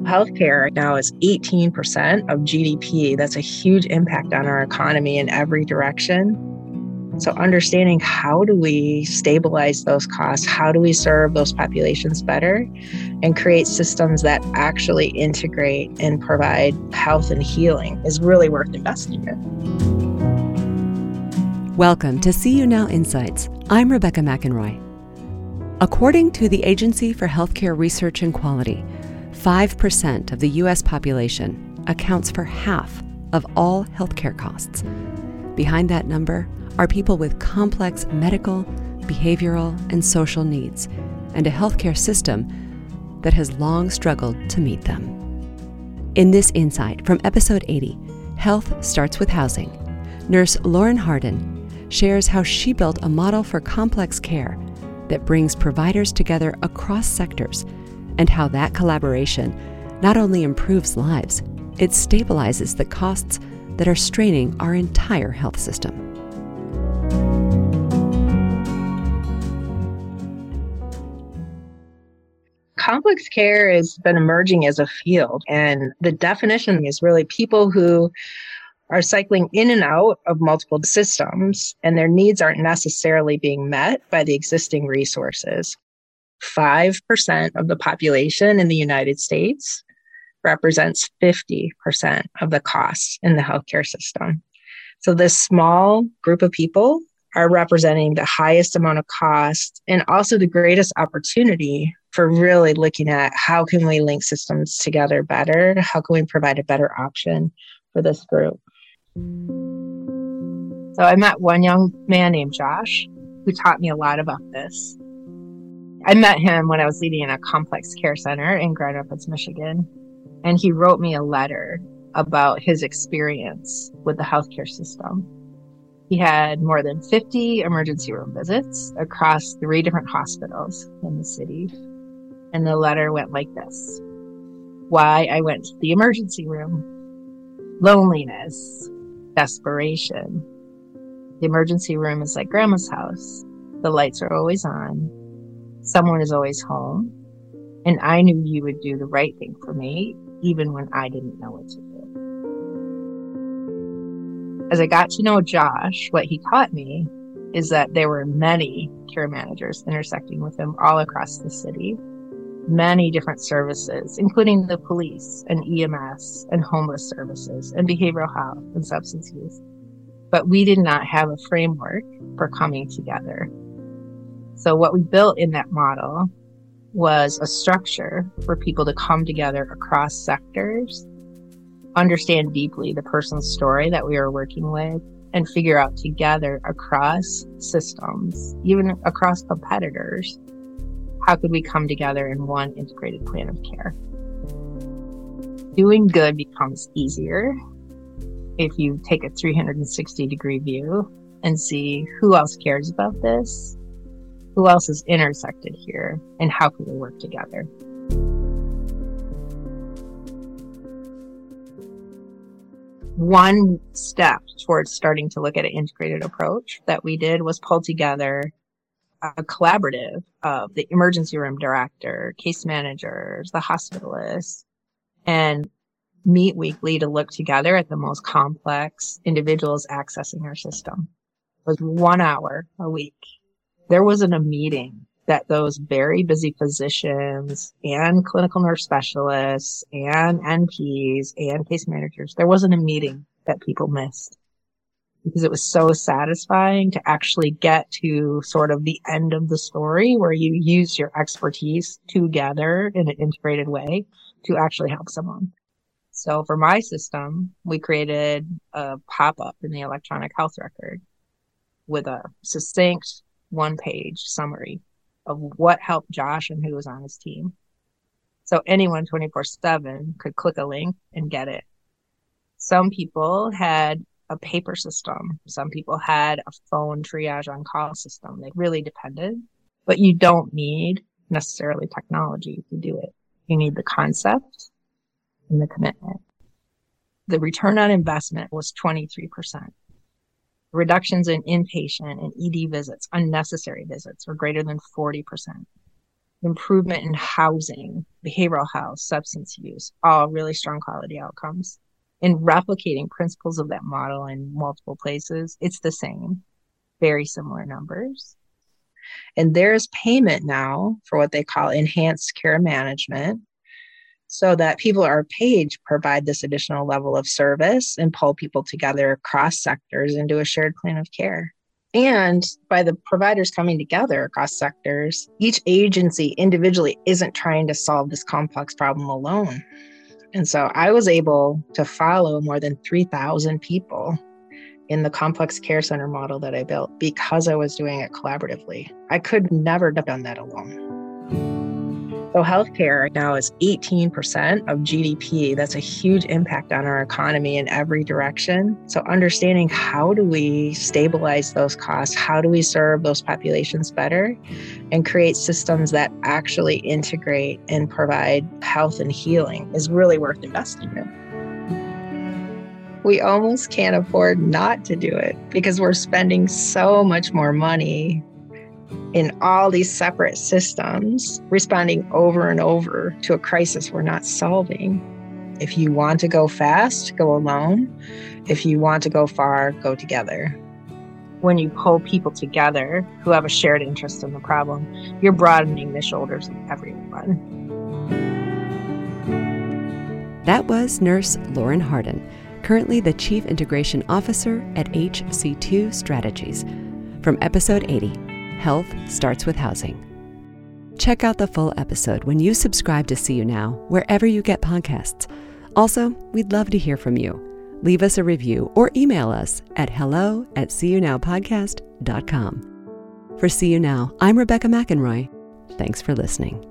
Healthcare now is 18% of GDP. That's a huge impact on our economy in every direction. So understanding how do we stabilize those costs, how do we serve those populations better, and create systems that actually integrate and provide health and healing is really worth investing in. Welcome to See You Now Insights. I'm Rebecca McEnroy. According to the Agency for Healthcare Research and Quality, 5% of the U.S. population accounts for half of all healthcare costs. Behind that number are people with complex medical, behavioral, and social needs, and a healthcare system that has long struggled to meet them. In this insight from episode 80, Health Starts with Housing, nurse Lauren Hardin shares how she built a model for complex care that brings providers together across sectors, and how that collaboration not only improves lives, it stabilizes the costs that are straining our entire health system. Complex care has been emerging as a field, and the definition is really people who are cycling in and out of multiple systems, and their needs aren't necessarily being met by the existing resources. 5% of the population in the United States represents 50% of the costs in the healthcare system. So this small group of people are representing the highest amount of cost and also the greatest opportunity for really looking at how can we link systems together better? How can we provide a better option for this group? So I met one young man named Josh who taught me a lot about this. I met him when I was leading a complex care center in Grand Rapids, Michigan, and he wrote me a letter about his experience with the healthcare system. He had more than 50 emergency room visits across 3 different hospitals in the city. And the letter went like this: why I went to the emergency room, loneliness, desperation. The emergency room is like grandma's house. The lights are always on. Someone is always home. And I knew you would do the right thing for me, even when I didn't know what to do. As I got to know Josh, what he taught me is that there were many care managers intersecting with him all across the city, many different services, including the police and EMS and homeless services and behavioral health and substance use. But we did not have a framework for coming together. So what we built in that model was a structure for people to come together across sectors, understand deeply the person's story that we were working with, and figure out together across systems, even across competitors, how could we come together in one integrated plan of care? Doing good becomes easier if you take a 360-degree view and see who else cares about this, who else is intersected here, and how can we work together? One step towards starting to look at an integrated approach that we did was pull together a collaborative of the emergency room director, case managers, the hospitalists, and meet weekly to look together at the most complex individuals accessing our system. It was 1 hour a week. There wasn't a meeting that those very busy physicians and clinical nurse specialists and NPs and case managers, there wasn't a meeting that people missed, because it was so satisfying to actually get to sort of the end of the story where you use your expertise together in an integrated way to actually help someone. So for my system, we created a pop-up in the electronic health record with a succinct 1-page summary of what helped Josh and who was on his team. So anyone 24/7 could click a link and get it. Some people had a paper system. Some people had a phone triage on call system. They really depended, but you don't need necessarily technology to do it. You need the concept and the commitment. The return on investment was 23%. Reductions in inpatient and ED visits, unnecessary visits, were greater than 40%. Improvement in housing behavioral health, substance use, all really strong quality outcomes. And replicating principles of that model in multiple places, it's the same, very similar numbers. And there's payment now for what they call enhanced care management, so that people are paid to provide this additional level of service and pull people together across sectors into a shared plan of care. And by the providers coming together across sectors, each agency individually isn't trying to solve this complex problem alone. And so I was able to follow more than 3,000 people in the complex care center model that I built because I was doing it collaboratively. I could never have done that alone. So healthcare now is 18% of GDP. That's a huge impact on our economy in every direction. So understanding how do we stabilize those costs? How do we serve those populations better and create systems that actually integrate and provide health and healing is really worth investing in. We almost can't afford not to do it because we're spending so much more money in all these separate systems, responding over and over to a crisis we're not solving. If you want to go fast, go alone. If you want to go far, go together. When you pull people together who have a shared interest in the problem, you're broadening the shoulders of everyone. That was Nurse Lauren Hardin, currently the Chief Integration Officer at HC2 Strategies. From episode 80, Health Starts with Housing. Check out the full episode when you subscribe to See You Now, wherever you get podcasts. Also, we'd love to hear from you. Leave us a review or email us at hello@seeyounowpodcast.com. For See You Now, I'm Rebecca McEnroy. Thanks for listening.